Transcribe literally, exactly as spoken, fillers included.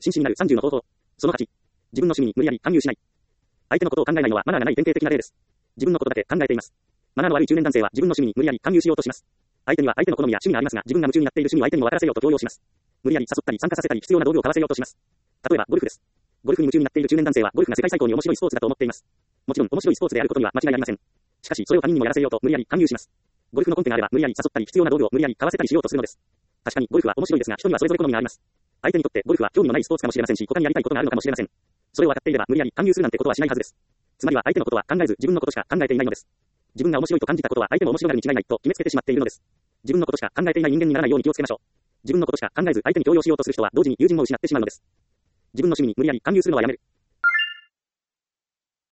真摯になるさんじゅうの方法。そのはち、自分の趣味に無理やり勧誘しない。相手のことを考えないのはマナーがない典型的な例です。自分のことだけ考えています。マナーの悪い中年男性は自分の趣味に無理やり勧誘しようとします。相手には相手の好みや趣味がありますが、自分が夢中になっている趣味を相手にも分からせようと強要します。無理やり誘ったり参加させたり必要な道具を買わせようとします。例えばゴルフです。ゴルフに夢中になっている中年男性はゴルフが世界最高に面白いスポーツだと思っています。もちろん面白いスポーツであることには間違いありません。しかしそれを他人にもやらせようと無理やり勧誘します。ゴルフのコンテがあれば無理やり誘ったり必要な道具を無理やり買わせたりしようとするのです。確かにゴルフは面白いですが、人にはそれぞれ好みがあります。相手にとってゴルフは興味のないスポーツかもしれませんし、他にやりたいことがあるのかもしれません。それを分かっていれば無理やり勧誘するなんてことはしないはずです。つまりは相手のことは考えず自分のことしか考えていないのです。自分が面白いと感じたことは相手も面白がるに違いないと決めつけてしまっているのです。自分のことしか考えていない人間にならないように気をつけましょう。自分のことしか考えず相手に強要しようとする人は同時に友人も失ってしまうのです。自分の趣味に無理やり勧誘するのはやめる。